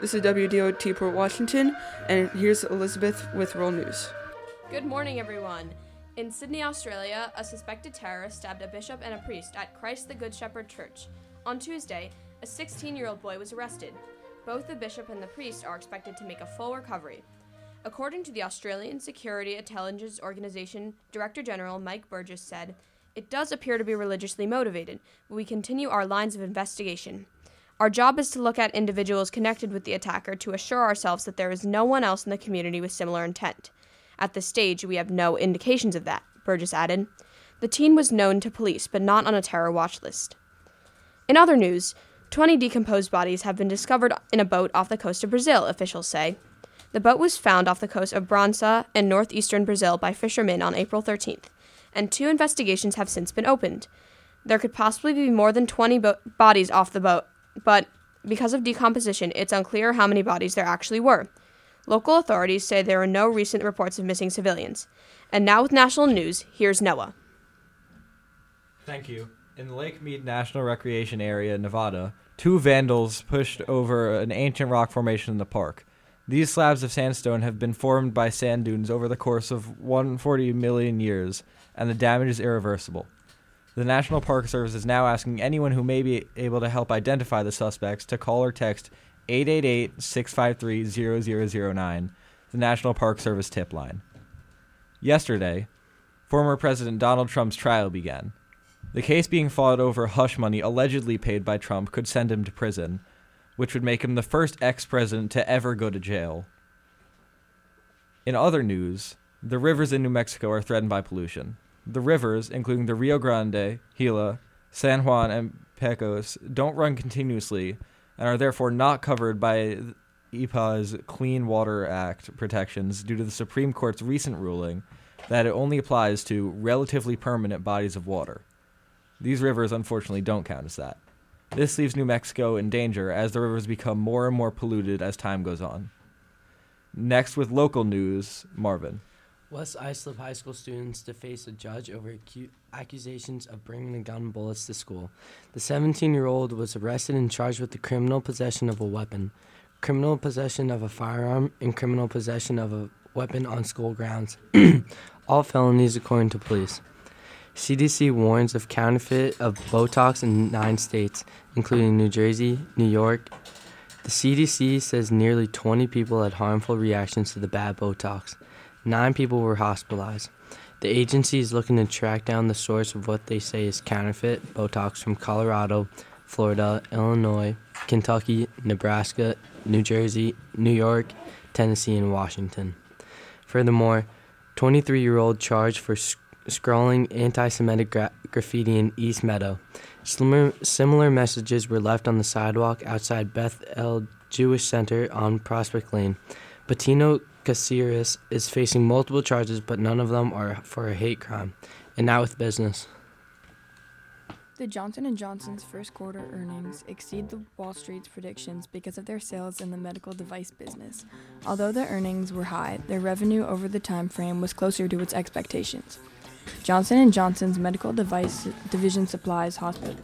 This is WDOT Port Washington, and here's Elizabeth with World News. Good morning, everyone. In Sydney, Australia, a suspected terrorist stabbed a bishop and a priest at Christ the Good Shepherd Church. On Tuesday, a 16-year-old boy was arrested. Both the bishop and the priest are expected to make a full recovery. According to the Australian Security Intelligence Organisation Director General Mike Burgess said, "It does appear to be religiously motivated, but we continue our lines of investigation. Our job is to look at individuals connected with the attacker to assure ourselves that there is no one else in the community with similar intent. At this stage, we have no indications of that," Burgess added. The teen was known to police, but not on a terror watch list. In other news, 20 decomposed bodies have been discovered in a boat off the coast of Brazil, officials say. The boat was found off the coast of Bragança in northeastern Brazil by fishermen on April 13th, and 2 investigations have since been opened. There could possibly be more than 20 bodies off the boat, but because of decomposition, it's unclear how many bodies there actually were. Local authorities say there are no recent reports of missing civilians. And now with national news, here's Noah. Thank you. In the Lake Mead National Recreation Area, Nevada, 2 vandals pushed over an ancient rock formation in the park. These slabs of sandstone have been formed by sand dunes over the course of 140 million years, and the damage is irreversible. The National Park Service is now asking anyone who may be able to help identify the suspects to call or text 888-653-0009, the National Park Service tip line. Yesterday, former President Donald Trump's trial began. The case being fought over hush money allegedly paid by Trump could send him to prison, which would make him the first ex-president to ever go to jail. In other news, the rivers in New Mexico are threatened by pollution. The rivers, including the Rio Grande, Gila, San Juan, and Pecos, don't run continuously and are therefore not covered by EPA's Clean Water Act protections due to the Supreme Court's recent ruling that it only applies to relatively permanent bodies of water. These rivers, unfortunately, don't count as that. This leaves New Mexico in danger as the rivers become more and more polluted as time goes on. Next with local news, Marvin. West Islip High School students to face a judge over accusations of bringing a gun and bullets to school. The 17-year-old was arrested and charged with the criminal possession of a weapon, criminal possession of a firearm, and criminal possession of a weapon on school grounds. All felonies according to police. CDC warns of counterfeit of Botox in 9 states, including New Jersey, New York. The CDC says nearly 20 people had harmful reactions to the bad Botox. 9 people were hospitalized. The agency is looking to track down the source of what they say is counterfeit Botox from Colorado, Florida, Illinois, Kentucky, Nebraska, New Jersey, New York, Tennessee, and Washington. Furthermore, 23-year-old charged for scrawling anti-Semitic graffiti in East Meadow. Similar messages were left on the sidewalk outside Beth El Jewish Center on Prospect Lane. Patino Caceres is facing multiple charges, but none of them are for a hate crime. And now with business. The Johnson & Johnson's first quarter earnings exceed the Wall Street's predictions because of their sales in the medical device business. Although the earnings were high, their revenue over the time frame was closer to its expectations. Johnson & Johnson's medical device division supplies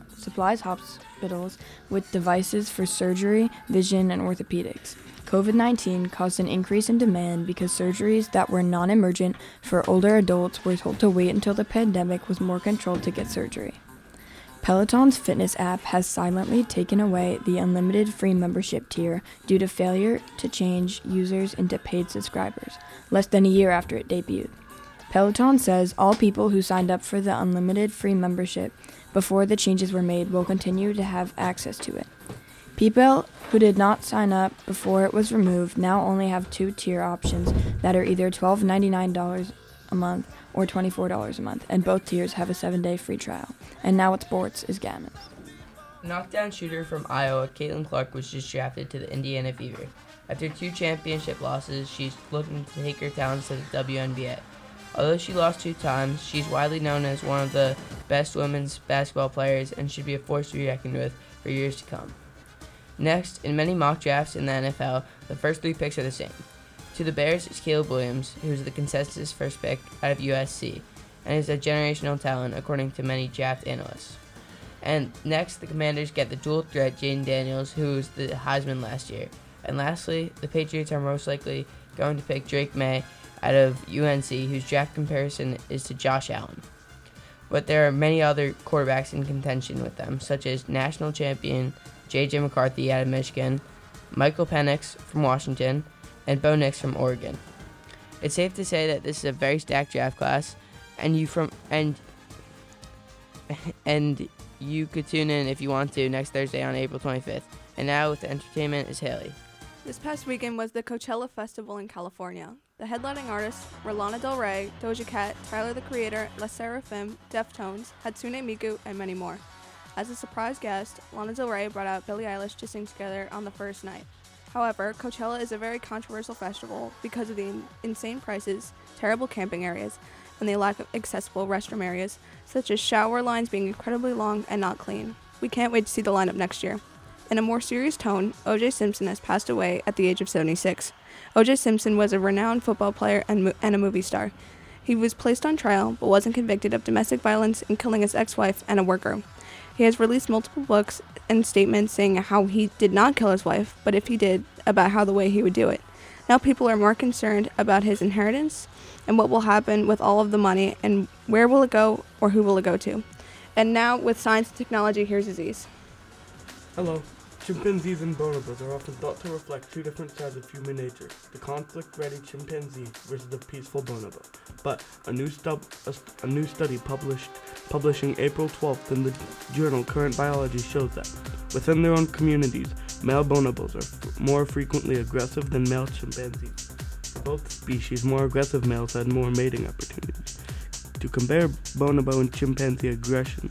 hospitals with devices for surgery, vision, and orthopedics. COVID-19 caused an increase in demand because surgeries that were non-emergent for older adults were told to wait until the pandemic was more controlled to get surgery. Peloton's fitness app has silently taken away the unlimited free membership tier due to failure to change users into paid subscribers, less than a year after it debuted. Peloton says all people who signed up for the unlimited free membership before the changes were made will continue to have access to it. People who did not sign up before it was removed now only have 2 tier options that are either $12.99 a month or $24 a month, and both tiers have a 7-day free trial. And now with sports is Gammons. Knockdown shooter from Iowa, Caitlin Clark, was just drafted to the Indiana Fever. After 2 championship losses, she's looking to take her talents to the WNBA. Although she lost 2 times, she's widely known as one of the best women's basketball players and should be a force to be reckoned with for years to come. Next, in many mock drafts in the NFL, the first 3 picks are the same. To the Bears is Caleb Williams, who is the consensus first pick out of USC, and is a generational talent according to many draft analysts. And next, the Commanders get the dual threat Jaden Daniels, who was the Heisman last year, And lastly, the Patriots are most likely going to pick Drake May out of UNC, whose draft comparison is to Josh Allen. But there are many other quarterbacks in contention with them, such as national champion J.J. McCarthy out of Michigan, Michael Penix from Washington, and Bo Nix from Oregon. It's safe to say that this is a very stacked draft class, and you could tune in if you want to next Thursday on April 25th. And now with the entertainment is Haley. This past weekend was the Coachella Festival in California. The headlining artists were Lana Del Rey, Doja Cat, Tyler the Creator, La Seraphim, Deftones, Hatsune Miku, and many more. As a surprise guest, Lana Del Rey brought out Billie Eilish to sing together on the first night. However, Coachella is a very controversial festival because of the insane prices, terrible camping areas, and the lack of accessible restroom areas, such as shower lines being incredibly long and not clean. We can't wait to see the lineup next year. In a more serious tone, O.J. Simpson has passed away at the age of 76. O.J. Simpson was a renowned football player and a movie star. He was placed on trial, but wasn't convicted of domestic violence and killing his ex-wife and a worker. He has released multiple books and statements saying how he did not kill his wife, but if he did, about how the way he would do it. Now people are more concerned about his inheritance and what will happen with all of the money and where will it go or who will it go to. And now with science and technology, here's Aziz. Hello. Chimpanzees and bonobos are often thought to reflect two different sides of human nature, the conflict-ready chimpanzee versus the peaceful bonobo. But a new study publishing April 12th in the journal Current Biology shows that, within their own communities, male bonobos are more frequently aggressive than male chimpanzees. For both species, more aggressive males had more mating opportunities. To compare bonobo and chimpanzee aggression,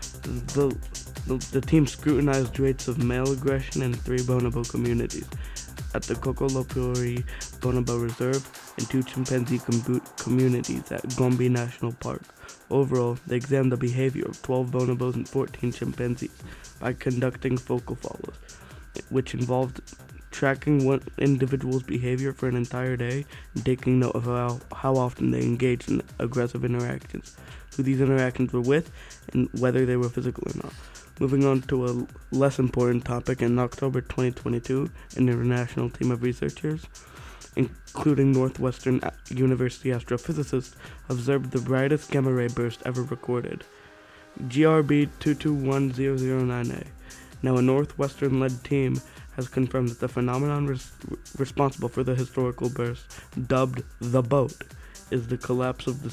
the team scrutinized rates of male aggression in 3 bonobo communities at the Kokolopuri Bonobo Reserve and 2 chimpanzee communities at Gombe National Park. Overall, they examined the behavior of 12 bonobos and 14 chimpanzees by conducting focal follows, which involved tracking one individual's behavior for an entire day and taking note of how often they engaged in aggressive interactions, who these interactions were with, and whether they were physical or not. Moving on to a less important topic, in October 2022, an international team of researchers, including Northwestern University astrophysicists, observed the brightest gamma-ray burst ever recorded, GRB 221009A. Now, a Northwestern-led team has confirmed that the phenomenon responsible for the historical burst, dubbed the boat, is the collapse of the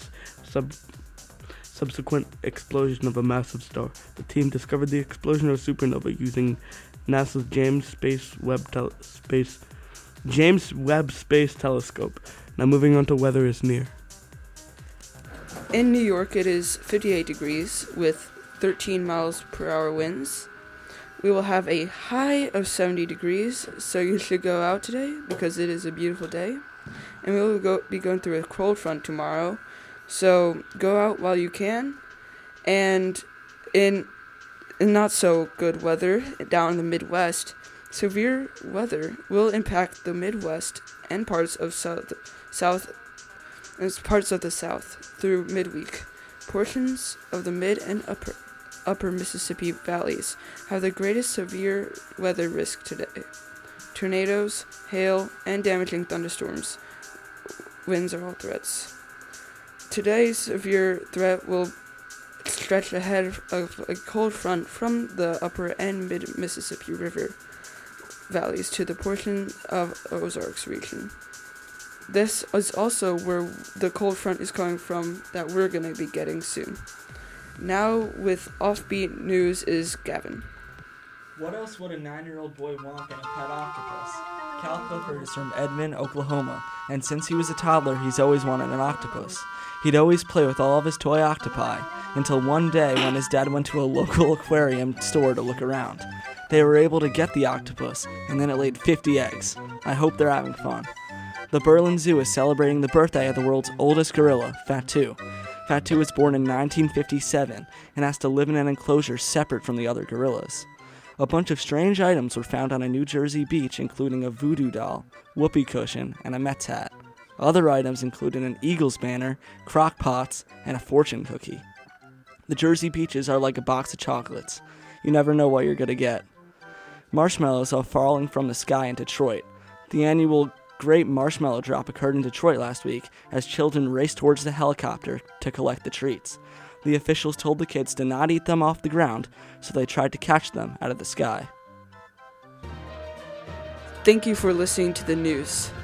subsequent explosion of a massive star. The team discovered the explosion of a supernova using NASA's James Webb Space Telescope. Now moving on to weather is near. In New York, it is 58 degrees with 13 miles per hour winds. We will have a high of 70 degrees, so you should go out today because it is a beautiful day. And we will be going through a cold front tomorrow, so go out while you can. And in not so good weather down in the Midwest, severe weather will impact the Midwest and parts of parts of the South through midweek. Portions of the mid and upper Mississippi valleys have the greatest severe weather risk today. Tornadoes, hail, and damaging thunderstorms. Winds are all threats. Today's severe threat will stretch ahead of a cold front from the upper and mid Mississippi River valleys to the portion of Ozarks region. This is also where the cold front is coming from that we're going to be getting soon. Now with offbeat news is Gavin. What else would a 9-year-old boy want than a pet octopus? Cal Clifford is from Edmond, Oklahoma, and since he was a toddler, he's always wanted an octopus. He'd always play with all of his toy octopi, until one day when his dad went to a local aquarium store to look around. They were able to get the octopus, and then it laid 50 eggs. I hope they're having fun. The Berlin Zoo is celebrating the birthday of the world's oldest gorilla, Fatu. Fatu was born in 1957 and has to live in an enclosure separate from the other gorillas. A bunch of strange items were found on a New Jersey beach, including a voodoo doll, whoopee cushion, and a Mets hat. Other items included an Eagles banner, crock pots, and a fortune cookie. The Jersey beaches are like a box of chocolates. You never know what you're going to get. Marshmallows are falling from the sky in Detroit. The annual Great Marshmallow Drop occurred in Detroit last week as children raced towards the helicopter to collect the treats. The officials told the kids to not eat them off the ground, so they tried to catch them out of the sky. Thank you for listening to the news.